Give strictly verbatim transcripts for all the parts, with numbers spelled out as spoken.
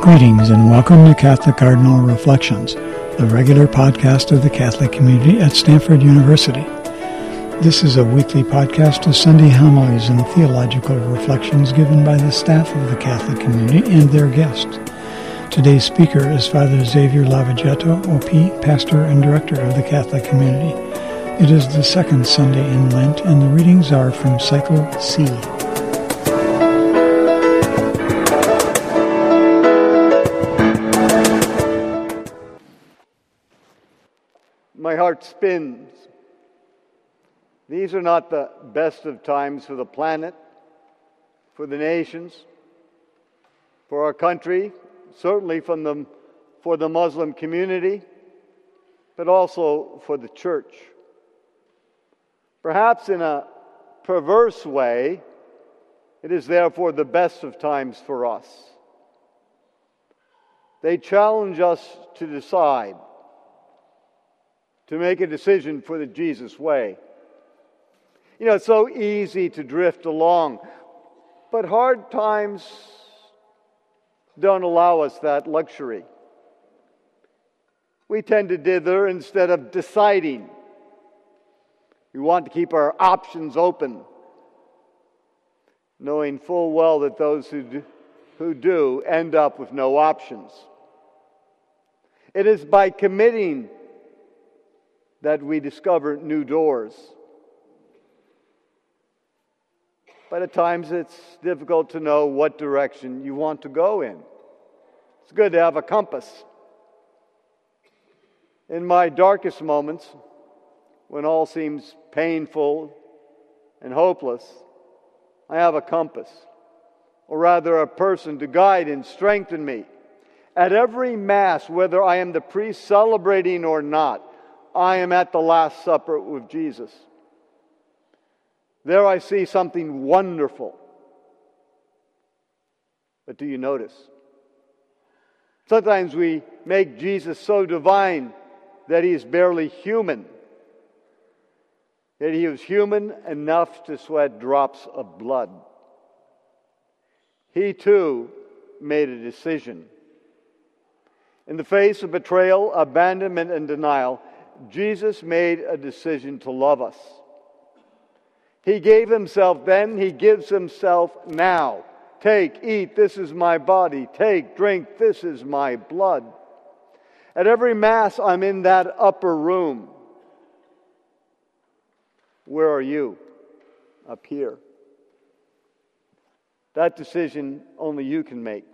Greetings and welcome to Catholic Cardinal Reflections, the regular podcast of the Catholic community at Stanford University. This is a weekly podcast of Sunday homilies and theological reflections given by the staff of the Catholic community and their guests. Today's speaker is Father Xavier Lavagetto, O P, pastor and director of the Catholic community. It is the second Sunday in Lent, and the readings are from Cycle C. My heart spins. These are not the best of times for the planet, for the nations, for our country, certainly from the, for the Muslim community, but also for the church. Perhaps in a perverse way, it is therefore the best of times for us. They challenge us to decide, to make a decision for the Jesus way. You know, it's so easy to drift along, but hard times don't allow us that luxury. We tend to dither instead of deciding. We want to keep our options open, knowing full well that those who do, who do end up with no options. It is by committing that we discover new doors. But at times it's difficult to know what direction you want to go in. It's good to have a compass. In my darkest moments, when all seems painful and hopeless, I have a compass, or rather a person to guide and strengthen me. At every Mass, whether I am the priest celebrating or not, I am at the Last Supper with Jesus. There I see something wonderful. But do you notice? Sometimes we make Jesus so divine that he is barely human. Yet he was human enough to sweat drops of blood. He too made a decision. In the face of betrayal, abandonment, and denial, Jesus made a decision to love us. He gave himself then, he gives himself now. Take, eat, this is my body. Take, drink, this is my blood. At every Mass, I'm in that upper room. Where are you? Up here. That decision only you can make.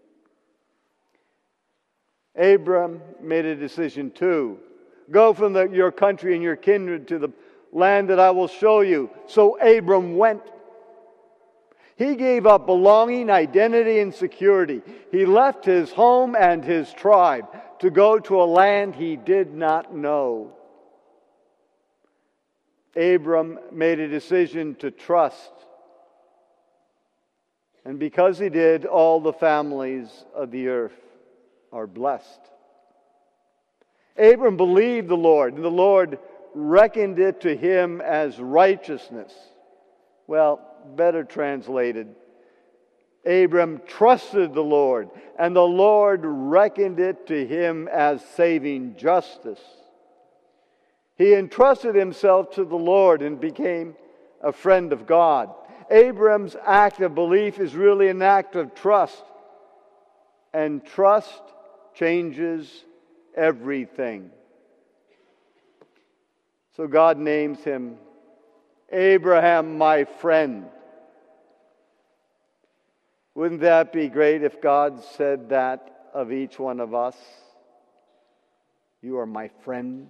Abram made a decision too. Go from the, your country and your kindred to the land that I will show you. So Abram went. He gave up belonging, identity, and security. He left his home and his tribe to go to a land he did not know. Abram made a decision to trust. And because he did, all the families of the earth are blessed. Abram believed the Lord, and the Lord reckoned it to him as righteousness. Well, better translated, Abram trusted the Lord, and the Lord reckoned it to him as saving justice. He entrusted himself to the Lord and became a friend of God. Abram's act of belief is really an act of trust, and trust changes everything. So God names him Abraham, my friend. Wouldn't that be great if God said that of each one of us? You are my friend.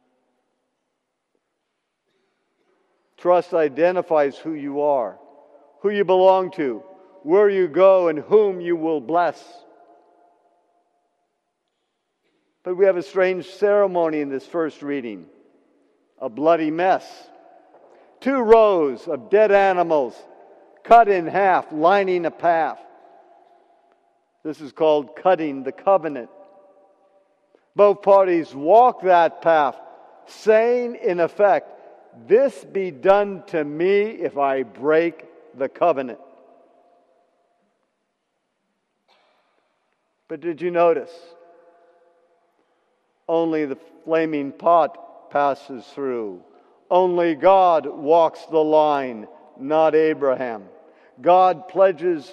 Trust identifies who you are, who you belong to, where you go, and whom you will bless. But we have a strange ceremony in this first reading. A bloody mess. Two rows of dead animals cut in half, lining a path. This is called cutting the covenant. Both parties walk that path, saying in effect, "This be done to me if I break the covenant." But did you notice? Only the flaming pot passes through. Only God walks the line, not Abraham. God pledges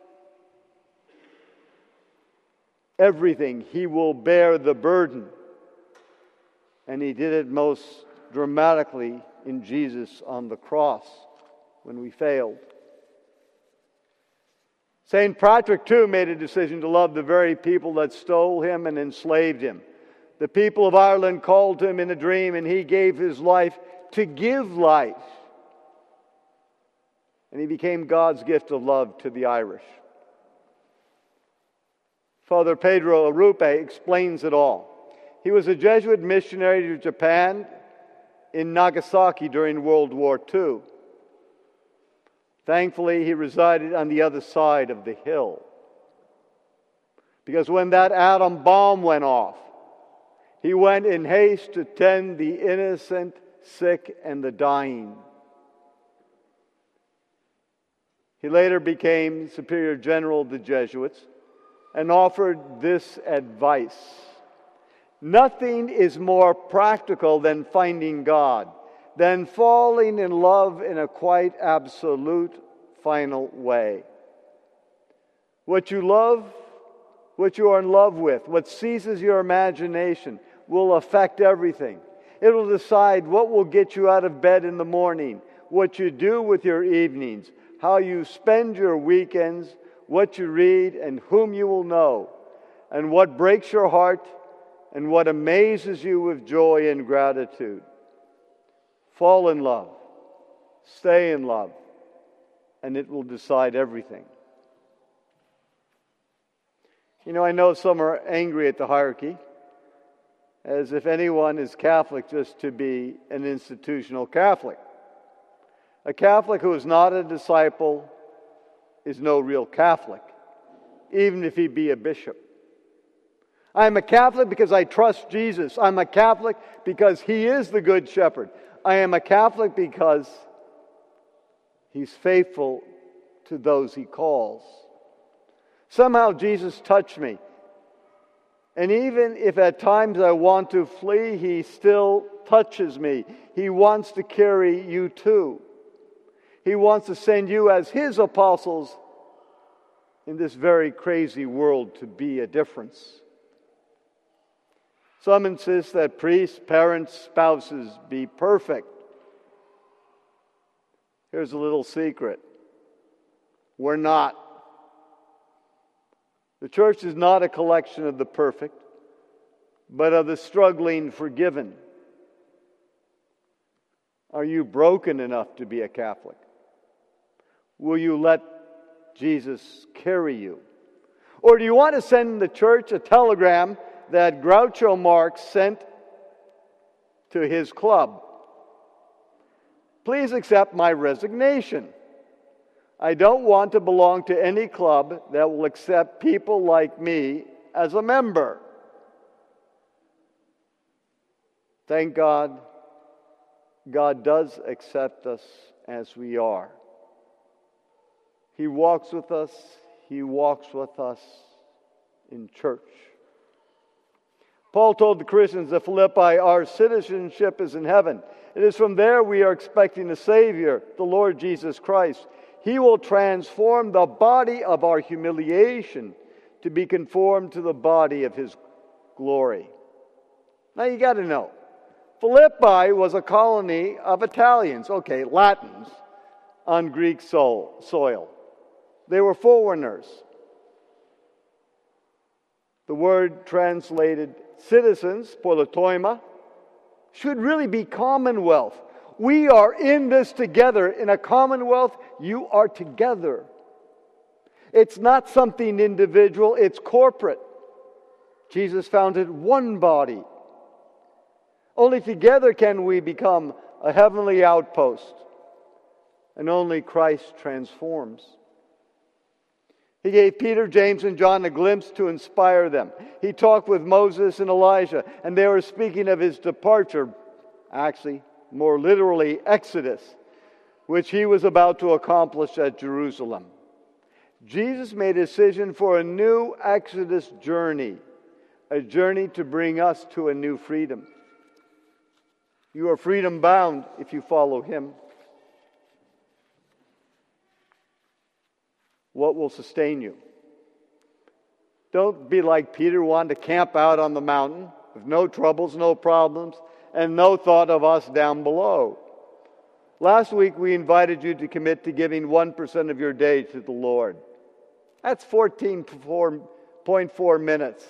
everything. He will bear the burden. And he did it most dramatically in Jesus on the cross when we failed. Saint Patrick, too, made a decision to love the very people that stole him and enslaved him. The people of Ireland called to him in a dream, and he gave his life to give life. And he became God's gift of love to the Irish. Father Pedro Arrupe explains it all. He was a Jesuit missionary to Japan in Nagasaki during World War Two. Thankfully, he resided on the other side of the hill. Because when that atom bomb went off, he went in haste to tend the innocent, sick, and the dying. He later became Superior General of the Jesuits and offered this advice. Nothing is more practical than finding God, than falling in love in a quite absolute, final way. What you love, what you are in love with, what seizes your imagination will affect everything. It will decide what will get you out of bed in the morning, what you do with your evenings, how you spend your weekends, what you read, and whom you will know, and what breaks your heart, and what amazes you with joy and gratitude. Fall in love. Stay in love. And it will decide everything. You know, I know some are angry at the hierarchy, as if anyone is Catholic just to be an institutional Catholic. A Catholic who is not a disciple is no real Catholic, even if he be a bishop. I'm a Catholic because I trust Jesus. I'm a Catholic because He is the Good Shepherd. I am a Catholic because He's faithful to those He calls. Somehow Jesus touched me. And even if at times I want to flee, He still touches me. He wants to carry you too. He wants to send you as His apostles in this very crazy world to be a difference. Some insist that priests, parents, spouses be perfect. Here's a little secret. We're not. The church is not a collection of the perfect, but of the struggling forgiven. Are you broken enough to be a Catholic? Will you let Jesus carry you? Or do you want to send the church a telegram that Groucho Marx sent to his club? Please accept my resignation. I don't want to belong to any club that will accept people like me as a member. Thank God, God does accept us as we are. He walks with us. He walks with us in church. Paul told the Christians at Philippi, our citizenship is in heaven. It is from there we are expecting a Savior, the Lord Jesus Christ. He will transform the body of our humiliation to be conformed to the body of His glory. Now you got to know, Philippi was a colony of Italians, okay, Latins, on Greek soil. They were foreigners. The word translated citizens, politeuma, should really be commonwealth. We are in this together. In a commonwealth, you are together. It's not something individual, it's corporate. Jesus founded one body. Only together can we become a heavenly outpost. And only Christ transforms. He gave Peter, James, and John a glimpse to inspire them. He talked with Moses and Elijah, and they were speaking of His departure, actually, more literally, Exodus, which He was about to accomplish at Jerusalem. Jesus made a decision for a new Exodus journey, a journey to bring us to a new freedom. You are freedom bound if you follow him. What will sustain you? Don't be like Peter, wanting to camp out on the mountain with no troubles, no problems, and no thought of us down below. Last week we invited you to commit to giving one percent of your day to the Lord. That's fourteen point four minutes.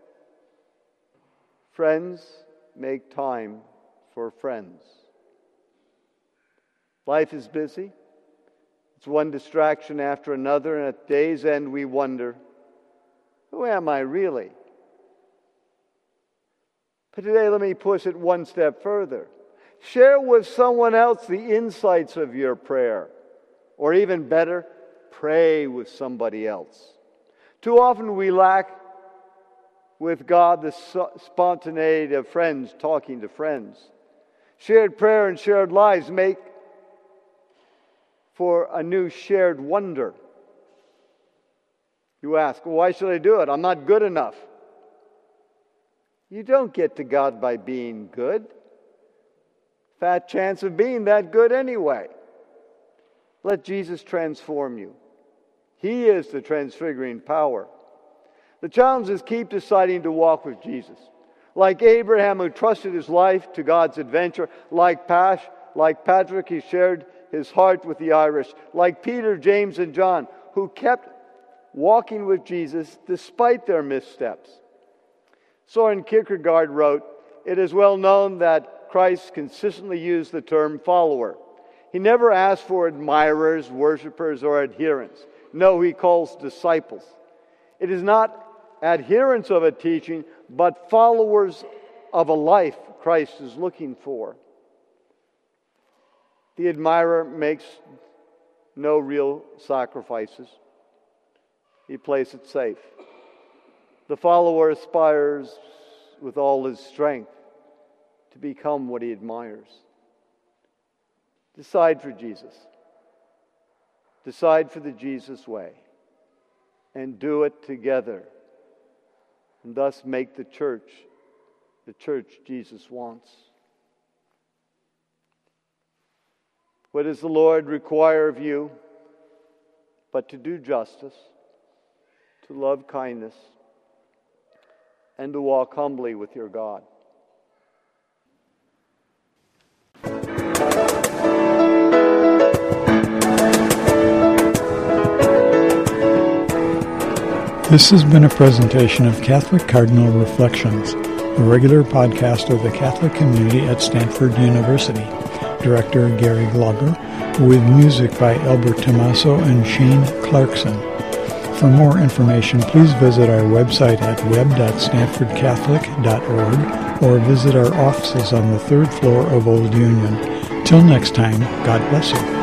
Friends, make time for friends. Life is busy. It's one distraction after another, and at day's end we wonder, who am I really? But today let me push it one step further. Share with someone else the insights of your prayer. Or even better, pray with somebody else. Too often we lack with God the spontaneity of friends talking to friends. Shared prayer and shared lives make for a new shared wonder. You ask, well, why should I do it? I'm not good enough. You don't get to God by being good. Fat chance of being that good anyway. Let Jesus transform you. He is the transfiguring power. The challenge is keep deciding to walk with Jesus. Like Abraham, who trusted his life to God's adventure. Like Pash, like Patrick, he shared his heart with the Irish. Like Peter, James, and John, who kept walking with Jesus despite their missteps. Soren Kierkegaard wrote, "It is well known that Christ consistently used the term follower. He never asked for admirers, worshipers, or adherents. No, he calls disciples. It is not adherents of a teaching, but followers of a life Christ is looking for. The admirer makes no real sacrifices. He plays it safe. The follower aspires with all his strength to become what he admires. Decide for Jesus. Decide for the Jesus way. And do it together. And thus make the church the church Jesus wants. What does the Lord require of you? But to do justice, to love kindness, and to walk humbly with your God. This has been a presentation of Catholic Cardinal Reflections, a regular podcast of the Catholic community at Stanford University. Director Gary Glover, with music by Albert Tomaso and Shane Clarkson. For more information, please visit our website at web dot stanford catholic dot org or visit our offices on the third floor of Old Union. Till next time, God bless you.